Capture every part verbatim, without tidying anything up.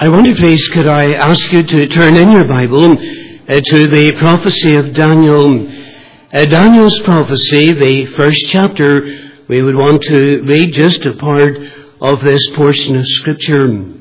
I wonder, please, could I ask you to turn in your Bible uh, to the prophecy of Daniel. Uh, Daniel's prophecy, the first chapter, we would want to read just a part of this portion of Scripture.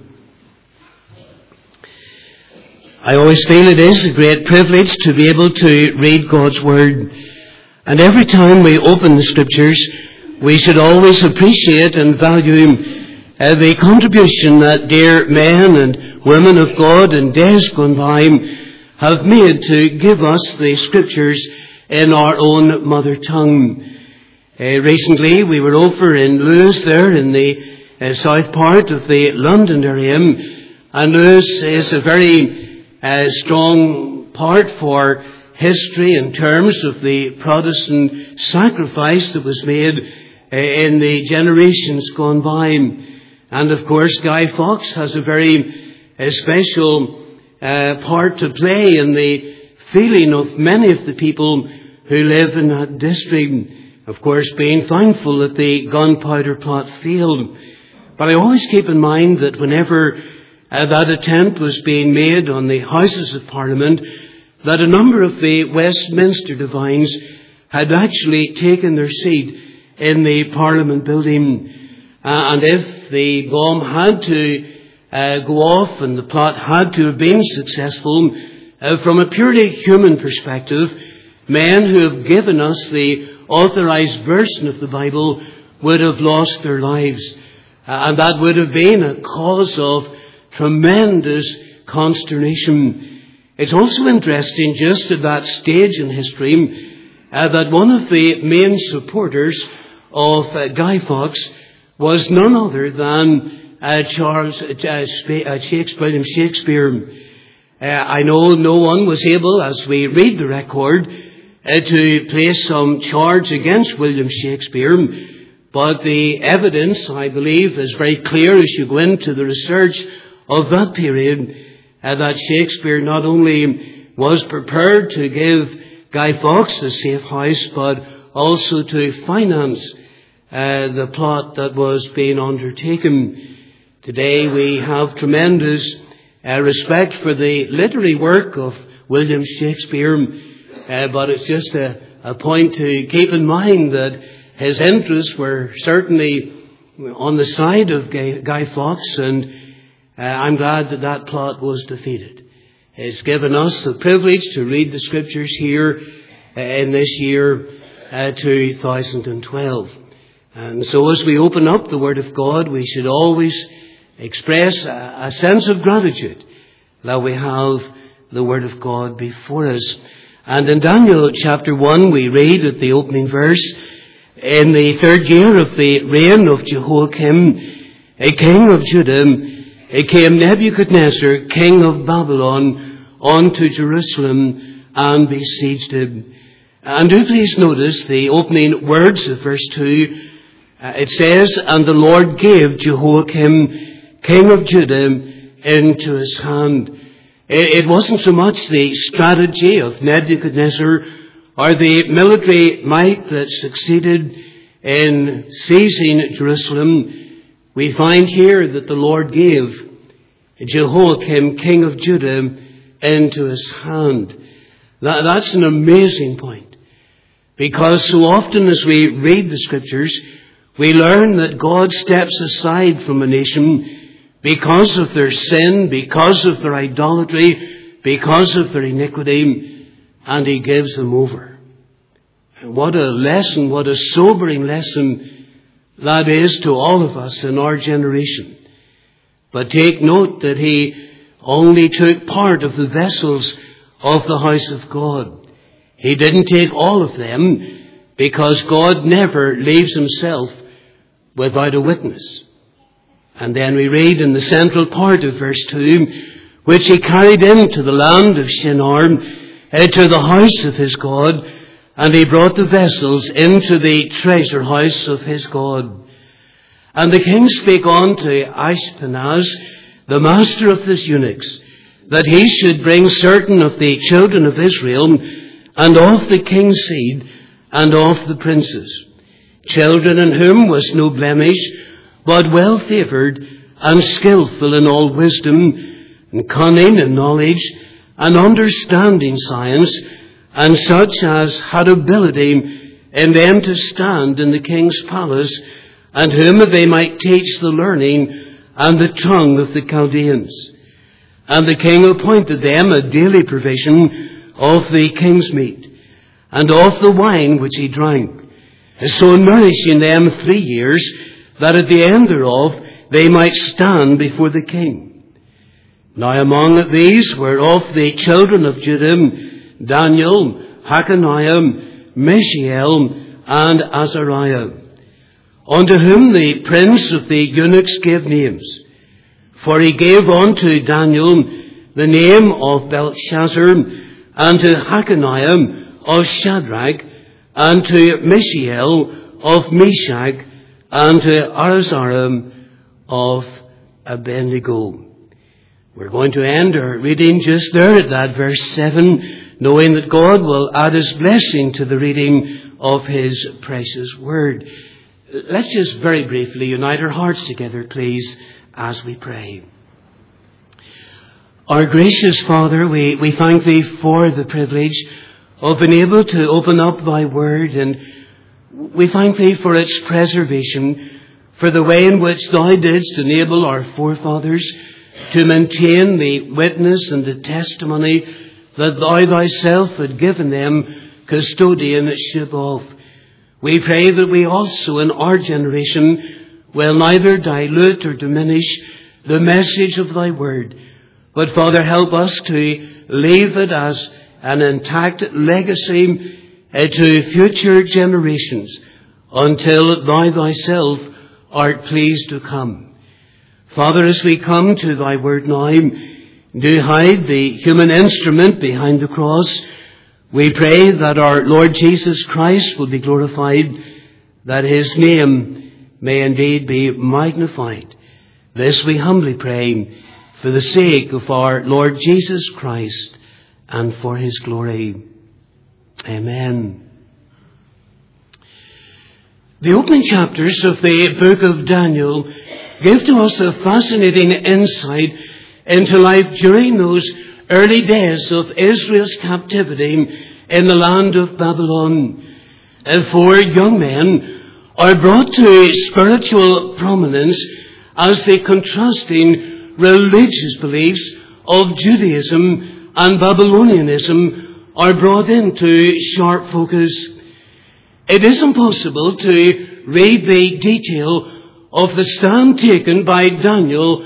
I always feel it is a great privilege to be able to read God's Word. And every time we open the Scriptures, we should always appreciate and value Uh, the contribution that dear men and women of God in days gone by have made to give us the Scriptures in our own mother tongue. Uh, recently we were over in Lewes there in the uh, south part of the London area, and Lewes is a very uh, strong part for history in terms of the Protestant sacrifice that was made uh, in the generations gone by. And of course, Guy Fawkes has a very uh, special uh, part to play in the feeling of many of the people who live in that district. Of course, being thankful that the gunpowder plot failed. But I always keep in mind that whenever uh, that attempt was being made on the Houses of Parliament, that a number of the Westminster divines had actually taken their seat in the Parliament building. Uh, and if the bomb had to uh, go off and the plot had to have been successful, uh, from a purely human perspective, men who have given us the authorized version of the Bible would have lost their lives. Uh, and that would have been a cause of tremendous consternation. It's also interesting, just at that stage in history, uh, that one of the main supporters of uh, Guy Fawkes was none other than uh, Charles uh, Shakespeare, William Shakespeare. Uh, I know no one was able, as we read the record, uh, to place some charge against William Shakespeare, but the evidence, I believe, is very clear as you go into the research of that period, uh, that Shakespeare not only was prepared to give Guy Fawkes a safe house, but also to finance Uh, the plot that was being undertaken. Today we have tremendous uh, respect for the literary work of William Shakespeare, uh, but it's just a, a point to keep in mind that his interests were certainly on the side of Guy, Guy Fawkes, and uh, I'm glad that that plot was defeated. It's given us the privilege to read the Scriptures here uh, in this year uh, two thousand twelve. And so as we open up the Word of God, we should always express a, a sense of gratitude that we have the Word of God before us. And in Daniel chapter one, we read at the opening verse, in the third year of the reign of Jehoiakim, a king of Judah, came Nebuchadnezzar, king of Babylon, unto Jerusalem and besieged it. And do please notice the opening words of verse two. Uh, it says, and the Lord gave Jehoiakim, king of Judah, into his hand. It, it wasn't so much the strategy of Nebuchadnezzar or the military might that succeeded in seizing Jerusalem. We find here that the Lord gave Jehoiakim, king of Judah, into his hand. That, that's an amazing point. Because so often as we read the Scriptures, we learn that God steps aside from a nation because of their sin, because of their idolatry, because of their iniquity, and He gives them over. And what a lesson, what a sobering lesson that is to all of us in our generation. But take note that He only took part of the vessels of the house of God. He didn't take all of them, because God never leaves Himself without a witness. And then we read in the central part of verse two, which He carried into the land of Shinar, uh, to the house of His God, and He brought the vessels into the treasure house of His God. And the king spake unto Ashpenaz, the master of the eunuchs, that he should bring certain of the children of Israel, and of the king's seed, and of the princes, children in whom was no blemish, but well favoured, and skillful in all wisdom, and cunning and knowledge, and understanding science, and such as had ability in them to stand in the king's palace, and whom they might teach the learning and the tongue of the Chaldeans. And the king appointed them a daily provision of the king's meat, and of the wine which he drank, so nourishing them three years, that at the end thereof they might stand before the king. Now among these were of the children of Judah Daniel, Hananiah, Mishael, and Azariah, unto whom the prince of the eunuchs gave names. For he gave unto Daniel the name of Belshazzar, and to Hananiah of Shadrach, and to Mishael of Meshach, and to Azariah of Abednego. We're going to end our reading just there at that verse seven, knowing that God will add His blessing to the reading of His precious word. Let's just very briefly unite our hearts together, please, as we pray. Our gracious Father, we, we thank Thee for the privilege of being able to open up Thy word, and we thank Thee for its preservation, for the way in which Thou didst enable our forefathers to maintain the witness and the testimony that Thou Thyself had given them custodianship of. We pray that we also in our generation will neither dilute or diminish the message of Thy word, but Father, help us to leave it as an intact legacy uh, to future generations until Thou Thyself art pleased to come. Father, as we come to Thy word now, do hide the human instrument behind the cross. We pray that our Lord Jesus Christ will be glorified, that His name may indeed be magnified. This we humbly pray for the sake of our Lord Jesus Christ and for His glory. Amen. The opening chapters of the book of Daniel give to us a fascinating insight into life during those early days of Israel's captivity in the land of Babylon. Four young men are brought to spiritual prominence as the contrasting religious beliefs of Judaism and Babylonianism are brought into sharp focus. It is impossible to read the detail of the stand taken by Daniel,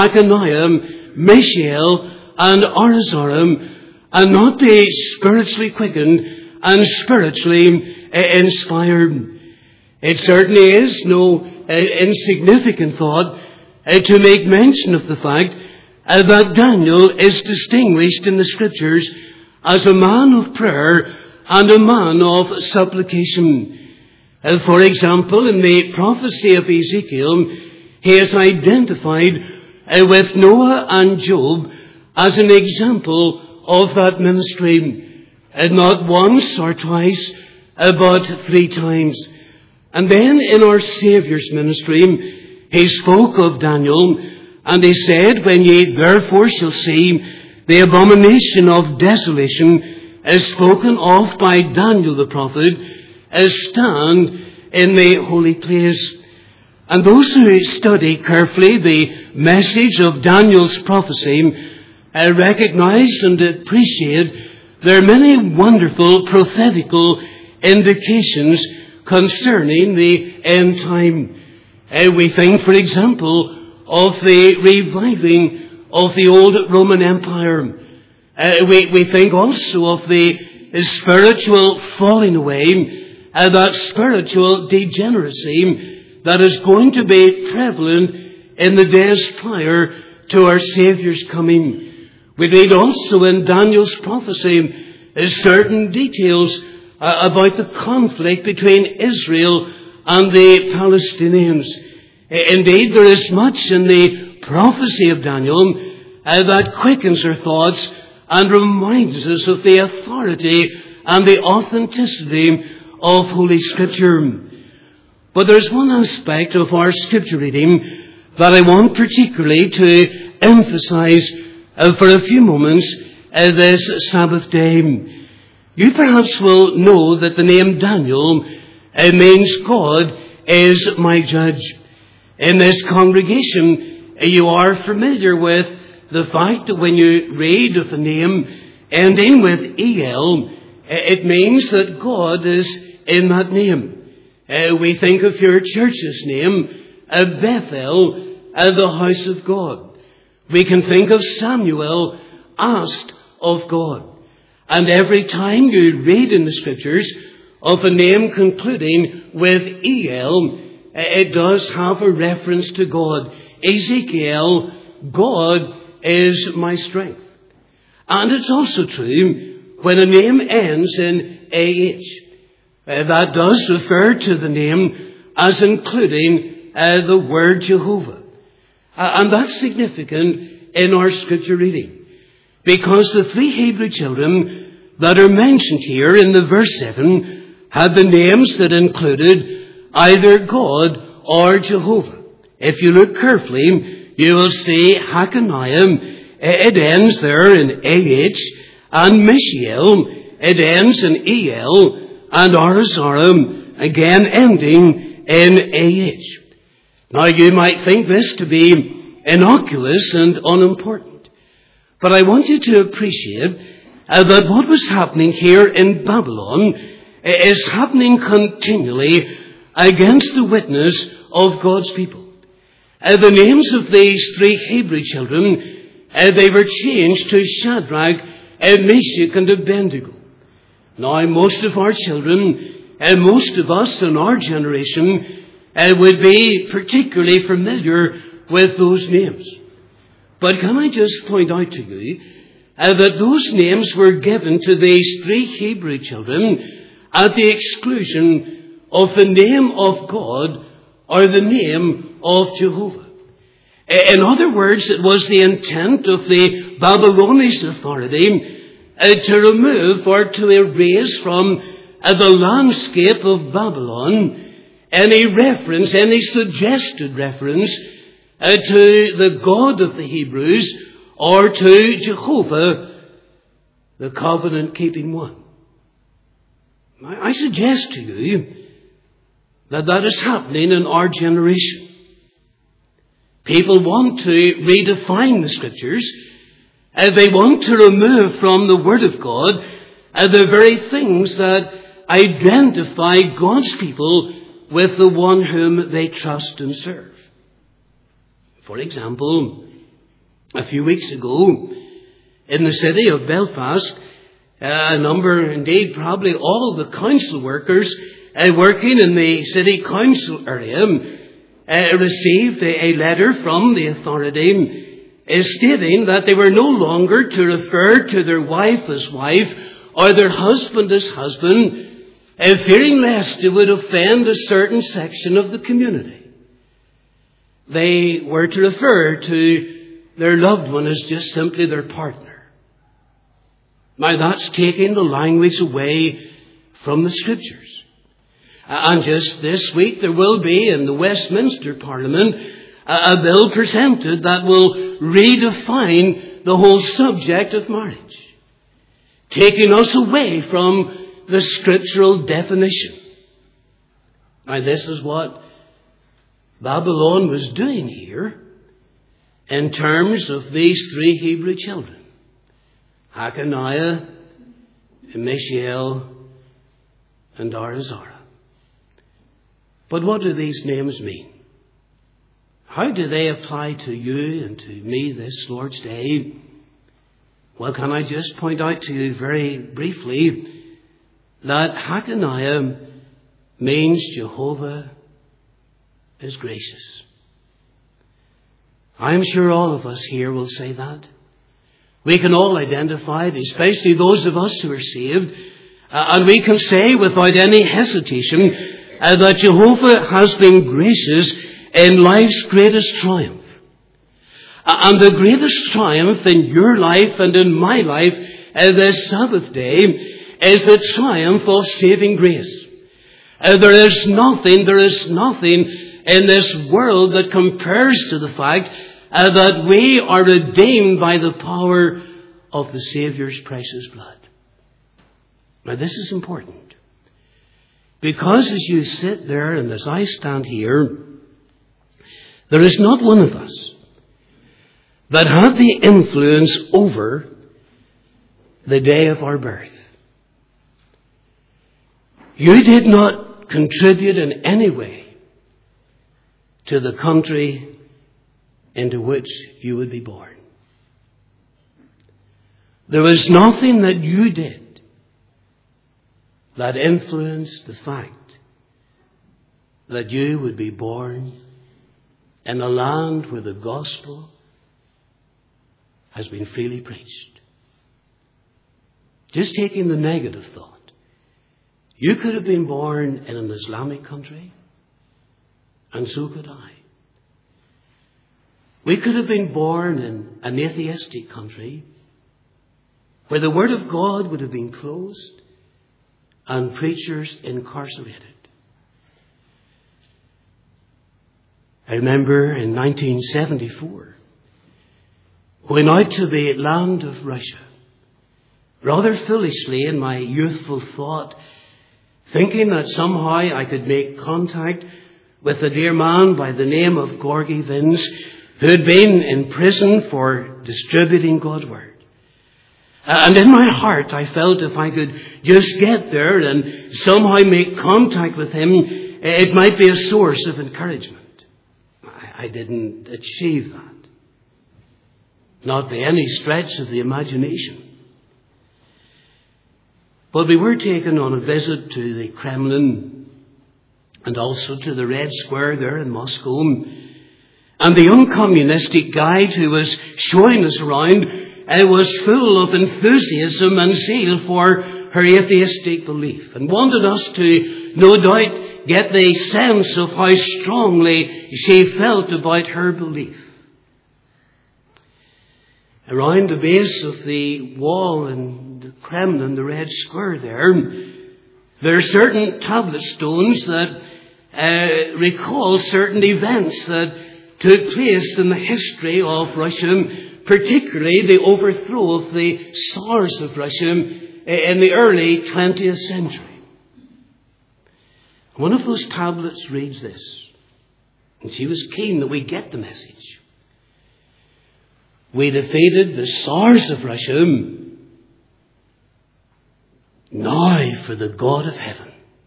Hananiah, Mishael, and Azariah and not be spiritually quickened and spiritually inspired. It certainly is no uh, insignificant thought uh, to make mention of the fact uh, that Daniel is distinguished in the Scriptures as a man of prayer and a man of supplication. Uh, for example, in the prophecy of Ezekiel, he is identified uh, with Noah and Job as an example of that ministry, uh, not once or twice, uh, but three times. And then in our Saviour's ministry, He spoke of Daniel, and He said, when ye therefore shall see the abomination of desolation as spoken of by Daniel the prophet, as stand in the holy place. And those who study carefully the message of Daniel's prophecy uh, recognize and appreciate there are many wonderful prophetical indications concerning the end time. Uh, we think, for example, of the reviving of the old Roman Empire. Uh, we, we think also of the spiritual falling away, uh, that spiritual degeneracy that is going to be prevalent in the days prior to our Saviour's coming. We read also in Daniel's prophecy uh, certain details uh, about the conflict between Israel and the Palestinians. Uh, indeed, there is much in the prophecy of Daniel uh, that quickens our thoughts and reminds us of the authority and the authenticity of Holy Scripture. But there's one aspect of our Scripture reading that I want particularly to emphasize uh, for a few moments uh, this Sabbath day. You perhaps will know that the name Daniel uh, means God is my judge. In this congregation, uh, you are familiar with the fact that when you read of the name ending with E L, uh, it means that God is in that name. Uh, we think of your church's name, uh, Bethel, uh, the house of God. We can think of Samuel, asked of God. And every time you read in the Scriptures of a name concluding with E L, it does have a reference to God. Ezekiel, God is my strength. And it's also true when a name ends in A H. Uh, that does refer to the name as including uh, the word Jehovah. Uh, and that's significant in our Scripture reading, because the three Hebrew children that are mentioned here in the verse seven had the names that included either God or Jehovah. If you look carefully, you will see Hakaniah, it ends there in A H, and Mishael, it ends in E L, and Azariah, again ending in A H. Now you might think this to be innocuous and unimportant, but I want you to appreciate uh, that what was happening here in Babylon is happening continually against the witness of God's people. Uh, the names of these three Hebrew children, uh, they were changed to Shadrach, uh, Meshach, and Abednego. Now, most of our children, and uh, most of us in our generation, uh, would be particularly familiar with those names. But can I just point out to you uh, that those names were given to these three Hebrew children at the exclusion of the name of God or the name of Jehovah. In other words, it was the intent of the Babylonish authority Uh, to remove or to erase from uh, the landscape of Babylon any reference, any suggested reference uh, to the God of the Hebrews or to Jehovah, the covenant-keeping one. I, I suggest to you that that is happening in our generation. People want to redefine the Scriptures. Uh, they want to remove from the Word of God uh, the very things that identify God's people with the one whom they trust and serve. For example, a few weeks ago, in the city of Belfast, uh, a number, indeed probably all the council workers uh, working in the city council area uh, received a, a letter from the authority is stating that they were no longer to refer to their wife as wife or their husband as husband, uh, fearing lest it would offend a certain section of the community. They were to refer to their loved one as just simply their partner. Now that's taking the language away from the Scriptures. Uh, and just this week there will be in the Westminster Parliament a bill presented that will redefine the whole subject of marriage, taking us away from the scriptural definition. Now, this is what Babylon was doing here in terms of these three Hebrew children, Hakaniah, Mishael, and Azariah. But what do these names mean? How do they apply to you and to me this Lord's Day? Well, can I just point out to you very briefly that Hakaniah means Jehovah is gracious. I'm sure all of us here will say that. We can all identify it, especially those of us who are saved, uh, and we can say without any hesitation uh, that Jehovah has been gracious in life's greatest triumph. And the greatest triumph in your life and in my life uh, this Sabbath day is the triumph of saving grace. Uh, there is nothing, there is nothing in this world that compares to the fact uh, that we are redeemed by the power of the Saviour's precious blood. Now this is important, because as you sit there and as I stand here, there is not one of us that had the influence over the day of our birth. You did not contribute in any way to the country into which you would be born. There was nothing that you did that influenced the fact that you would be born in a land where the gospel has been freely preached. Just taking the negative thought, you could have been born in an Islamic country, and so could I. We could have been born in an atheistic country where the Word of God would have been closed and preachers incarcerated. I remember in nineteen seventy-four, going out to the land of Russia, rather foolishly in my youthful thought, thinking that somehow I could make contact with a dear man by the name of Gorgy Vins, who had been in prison for distributing God's Word. And in my heart I felt if I could just get there and somehow make contact with him, it might be a source of encouragement. I didn't achieve that, not by any stretch of the imagination. But we were taken on a visit to the Kremlin and also to the Red Square there in Moscow. And the young communistic guide who was showing us around uh, was full of enthusiasm and zeal for her atheistic belief, and wanted us to, no doubt, get the sense of how strongly she felt about her belief. Around the base of the wall in the Kremlin, the Red Square there, there are certain tablet stones that uh, recall certain events that took place in the history of Russia, particularly the overthrow of the Tsars of Russia in the early twentieth century. One of those tablets reads this, and she was keen that we get the message. We defeated the Tsars of Russia. Now for the God of heaven.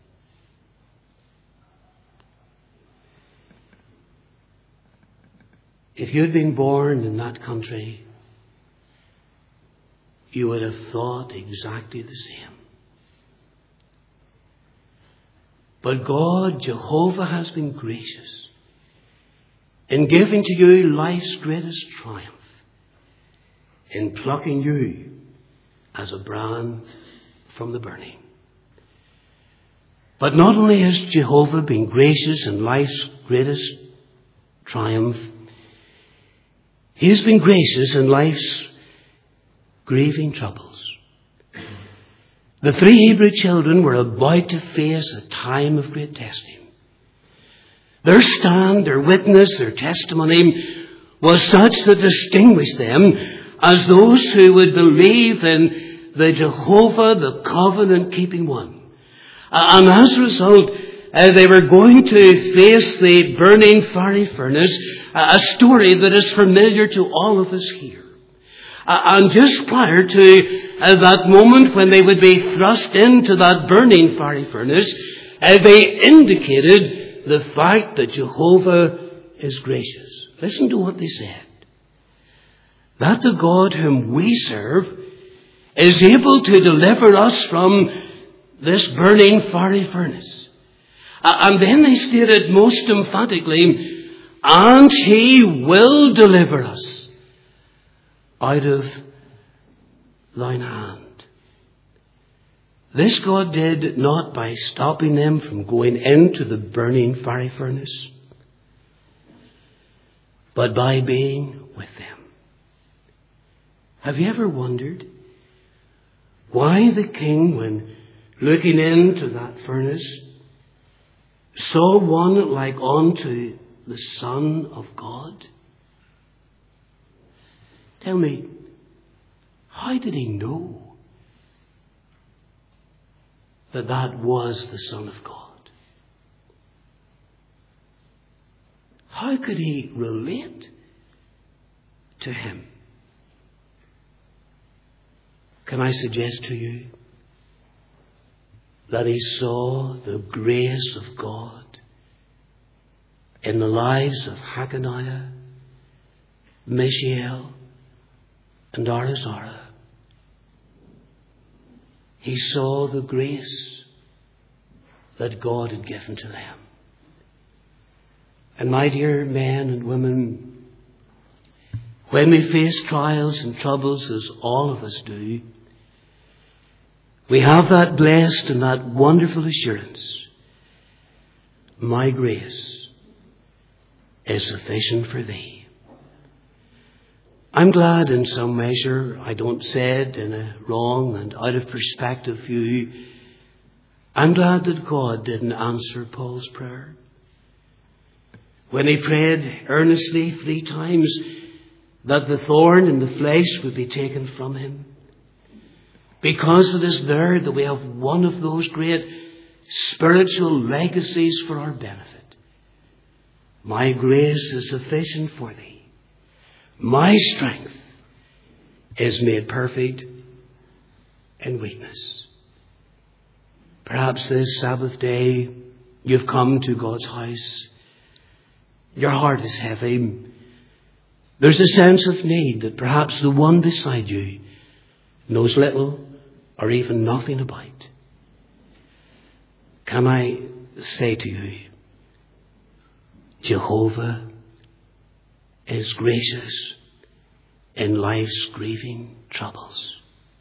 If you had been born in that country, you would have thought exactly the same. But God, Jehovah, has been gracious in giving to you life's greatest triumph, in plucking you as a brand from the burning. But not only has Jehovah been gracious in life's greatest triumph, He has been gracious in life's grieving troubles. The three Hebrew children were about to face a time of great testing. Their stand, their witness, their testimony was such that distinguished them as those who would believe in the Jehovah, the covenant-keeping one. And as a result, uh, they were going to face the burning fiery furnace, a story that is familiar to all of us here. Uh, and just prior to uh, that moment when they would be thrust into that burning fiery furnace, uh, they indicated the fact that Jehovah is gracious. Listen to what they said. That the God whom we serve is able to deliver us from this burning fiery furnace. Uh, and then they stated most emphatically, and He will deliver us out of thine hand. This God did not by stopping them from going into the burning fiery furnace, but by being with them. Have you ever wondered why the king, when looking into that furnace, saw one like unto the Son of God? Tell me, how did he know that that was the Son of God? How could he relate to him? Can I suggest to you that he saw the grace of God in the lives of Hagganiah, Mishael, and Arizara? He saw the grace that God had given to them. And my dear men and women, when we face trials and troubles, as all of us do, we have that blessed and that wonderful assurance: my grace is sufficient for thee. I'm glad in some measure I don't say it in a wrong and out of perspective view. I'm glad that God didn't answer Paul's prayer. When he prayed earnestly three times that the thorn in the flesh would be taken from him. Because it is there that we have one of those great spiritual legacies for our benefit. My grace is sufficient for thee. My strength is made perfect in weakness. Perhaps this Sabbath day you've come to God's house. Your heart is heavy. There's a sense of need that perhaps the one beside you knows little or even nothing about. Can I say to you, Jehovah is gracious in life's grieving troubles.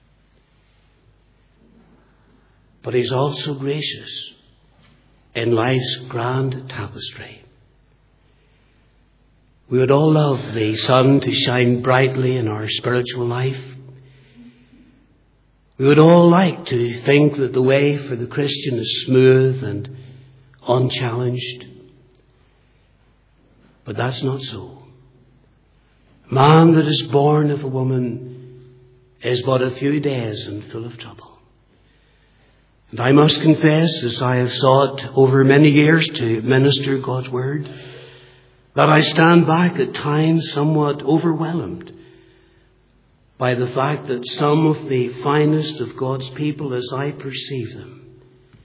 But he's also gracious in life's grand tapestry. We would all love the sun to shine brightly in our spiritual life. We would all like to think that the way for the Christian is smooth and unchallenged. But that's not so. Man that is born of a woman is but a few days and full of trouble. And I must confess, as I have sought over many years to minister God's word, that I stand back at times somewhat overwhelmed by the fact that some of the finest of God's people, as I perceive them,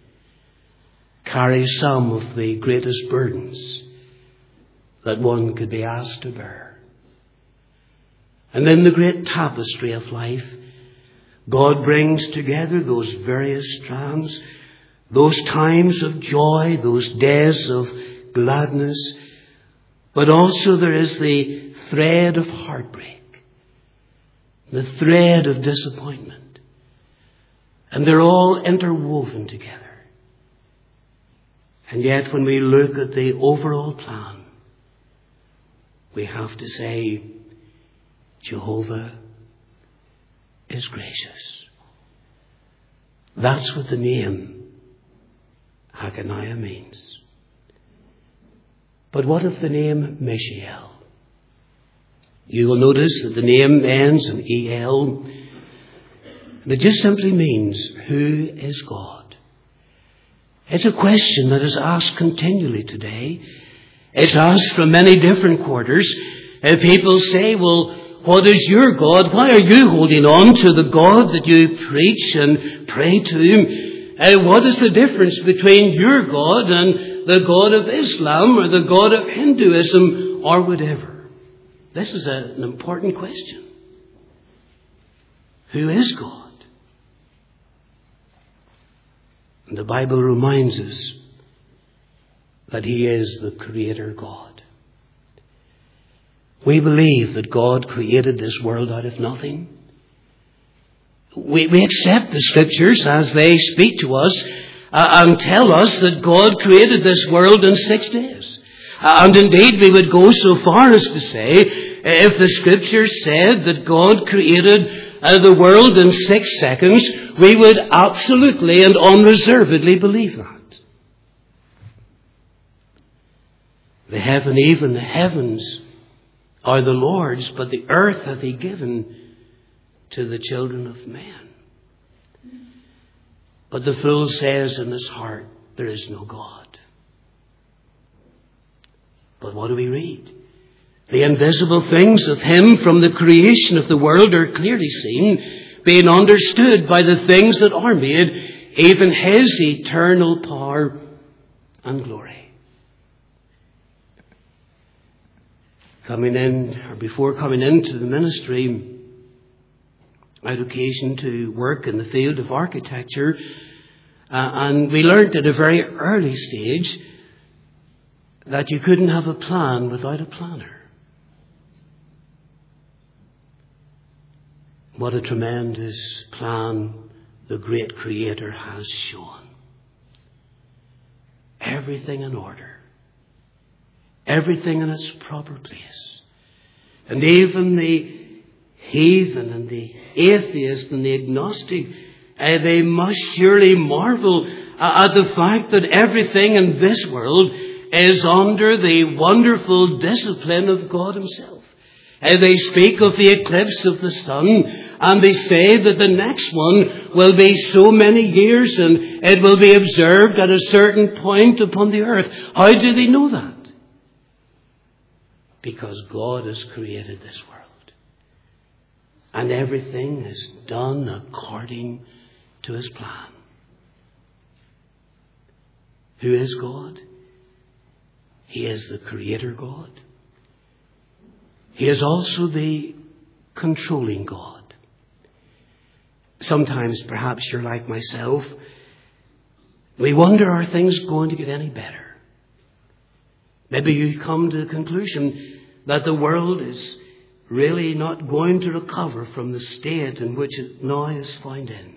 carry some of the greatest burdens that one could be asked to bear. And in the great tapestry of life, God brings together those various strands, those times of joy, those days of gladness, but also there is the thread of heartbreak, the thread of disappointment. And they're all interwoven together. And yet when we look at the overall plan, we have to say, Jehovah is gracious. That's what the name Hagganiah means. But what of the name Mishael? You will notice that the name ends in E L. And it just simply means, who is God? It's a question that is asked continually today. It's asked from many different quarters. And people say, well, what is your God? Why are you holding on to the God that you preach and pray to? Uh, what is the difference between your God and the God of Islam or the God of Hinduism or whatever? This is a, an important question. Who is God? And the Bible reminds us that He is the Creator God. We believe that God created this world out of nothing. We, we accept the Scriptures as they speak to us uh, and tell us that God created this world in six days. Uh, and indeed we would go so far as to say, if the Scriptures said that God created uh, the world in six seconds, we would absolutely and unreservedly believe that. The heaven, even the heavens, are the Lord's, but the earth hath he given to the children of men. But the fool says in his heart, there is no God. But what do we read? The invisible things of him from the creation of the world are clearly seen, being understood by the things that are made, even his eternal power and glory. Coming in, or before coming into the ministry, I had occasion to work in the field of architecture, uh, and we learned at a very early stage that you couldn't have a plan without a planner. What a tremendous plan the great Creator has shown. Everything in order. Everything in its proper place. And even the heathen and the atheist and the agnostic, uh, they must surely marvel uh, at the fact that everything in this world is under the wonderful discipline of God himself. Uh, they speak of the eclipse of the sun, and they say that the next one will be so many years and it will be observed at a certain point upon the earth. How do they know that? Because God has created this world. And everything is done according to his plan. Who is God? He is the Creator God. He is also the controlling God. Sometimes, perhaps you're like myself, we wonder, are things going to get any better? Maybe you come to the conclusion that the world is really not going to recover from the state in which it now is found in.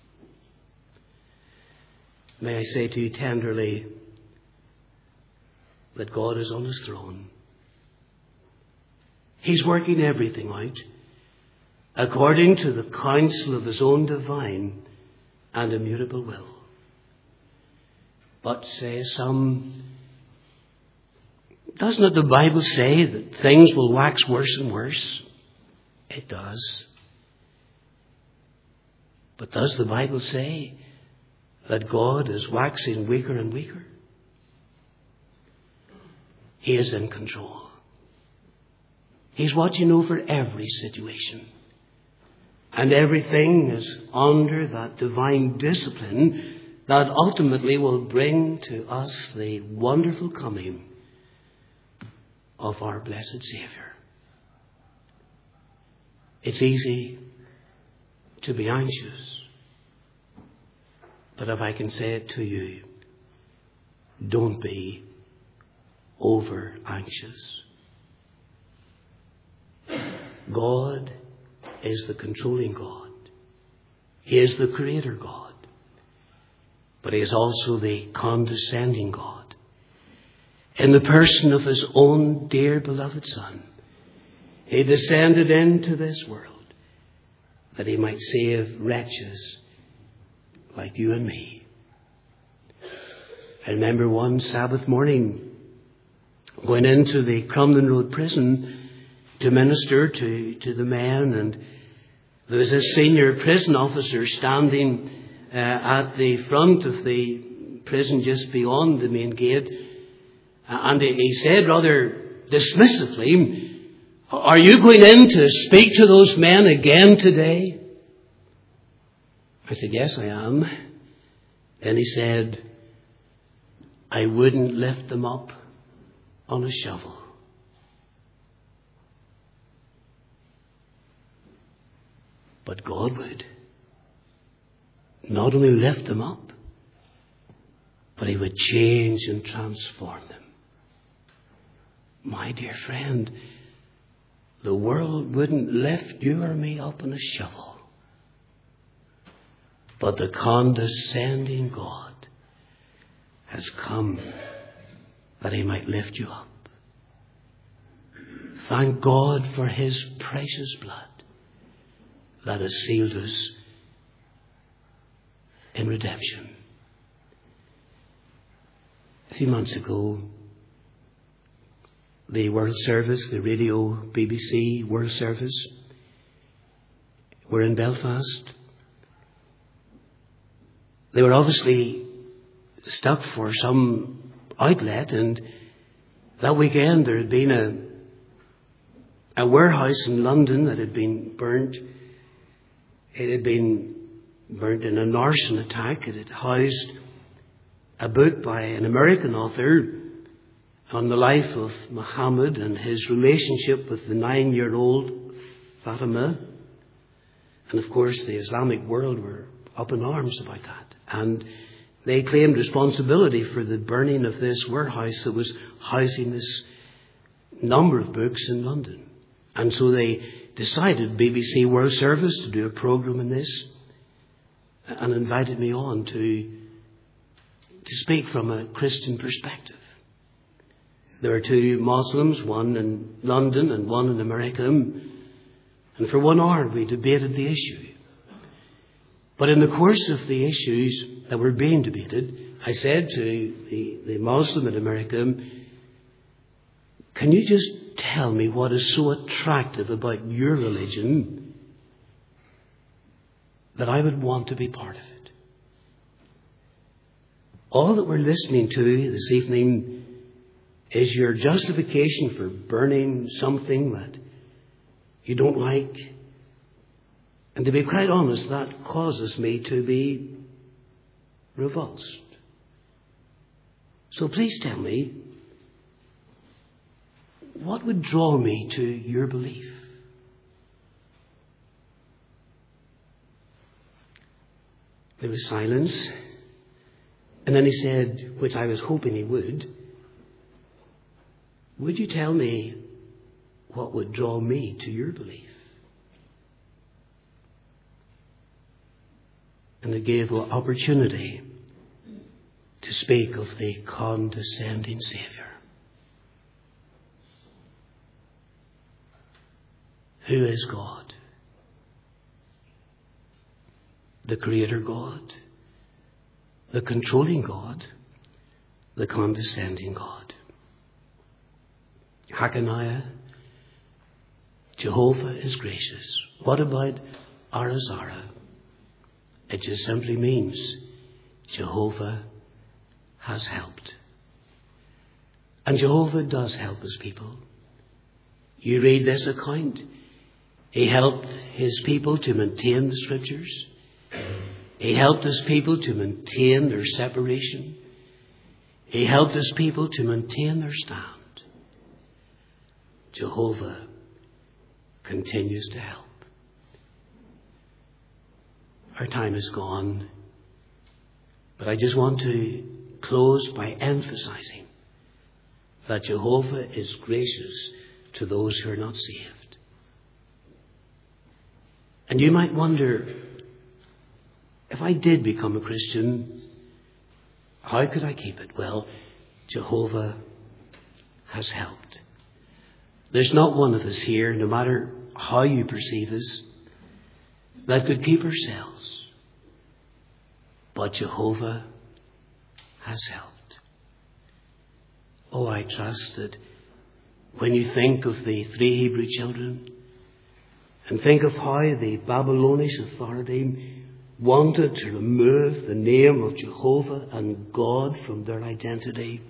May I say to you tenderly that God is on his throne. He's working everything out according to the counsel of his own divine and immutable will. But say some, does not the Bible say that things will wax worse and worse? It does. But does the Bible say that God is waxing weaker and weaker? He is in control. He's watching over every situation. And everything is under that divine discipline that ultimately will bring to us the wonderful coming of our blessed Savior. It's easy to be anxious. But if I can say it to you, don't be over anxious. God is the controlling God. He is the Creator God. But he is also the condescending God. In the person of his own dear beloved Son, he descended into this world that he might save wretches like you and me. I remember one Sabbath morning going into the Crumlin Road prison to minister to, to the men, and there was a senior prison officer standing uh, at the front of the prison just beyond the main gate, and he said rather dismissively, "Are you going in to speak to those men again today?" I said, "Yes, I am." Then he said, "I wouldn't lift them up on a shovel." But God would not only lift them up, but he would change and transform them. My dear friend, the world wouldn't lift you or me up on a shovel. But the condescending God has come that he might lift you up. Thank God for his precious blood that has sealed us in redemption. A few months ago, the World Service, the radio B B C World Service. We're in Belfast. They were obviously stuck for some outlet, and that weekend there had been a, a warehouse in London that had been burnt. It had been burnt in an arson attack. It had housed a book by an American author on the life of Muhammad and his relationship with the nine-year-old Fatima. And of course the Islamic world were up in arms about that. And they claimed responsibility for the burning of this warehouse that was housing this number of books in London. And so they decided, B B C World Service, to do a programme in this, and invited me on to to speak from a Christian perspective. There were two Muslims, one in London and one in America, and for one hour we debated the issue. But in the course of the issues that were being debated, I said to the, the Muslim in America, can you just tell me what is so attractive about your religion that I would want to be part of it? All that we're listening to this evening is your justification for burning something that you don't like. And to be quite honest, that causes me to be revulsed. So please tell me, what would draw me to your belief? There was silence. And then he said, which I was hoping he would, would you tell me what would draw me to your belief? And it gave an opportunity to speak of the condescending Saviour. Who is God? The Creator God, the controlling God, the condescending God. Hakaniah, Jehovah is gracious. What about Arazara? It just simply means Jehovah has helped. And Jehovah does help his people. You read this account. He helped his people to maintain the Scriptures. He helped his people to maintain their separation. He helped his people to maintain their stand. Jehovah continues to help. Our time is gone, but I just want to close by emphasizing that Jehovah is gracious to those who are not saved. And you might wonder, if I did become a Christian, how could I keep it? Well, Jehovah has helped. There's not one of us here, no matter how you perceive us, that could keep ourselves. But Jehovah has helped. Oh, I trust that when you think of the three Hebrew children and think of how the Babylonish authority wanted to remove the name of Jehovah and God from their identity,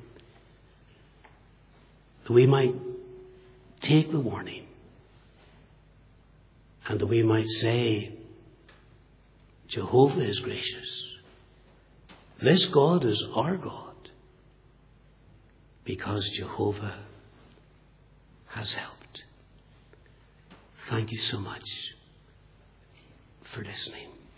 that we might take the warning and that we might say, Jehovah is gracious. This God is our God because Jehovah has helped. Thank you so much for listening.